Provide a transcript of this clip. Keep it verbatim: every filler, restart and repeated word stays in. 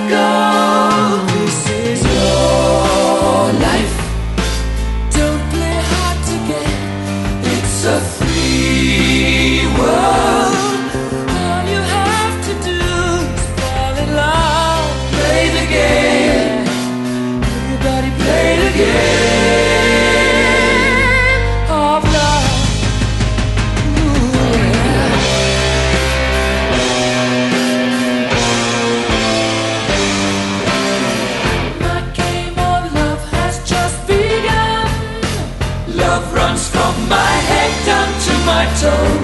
go. This is your life. Don't play hard to get. It's a free world. All you have to do is fall in love. Play the game. Everybody play the game of love. Ooh, yeah. My game of love has just begun. Love runs from my head down to my toes.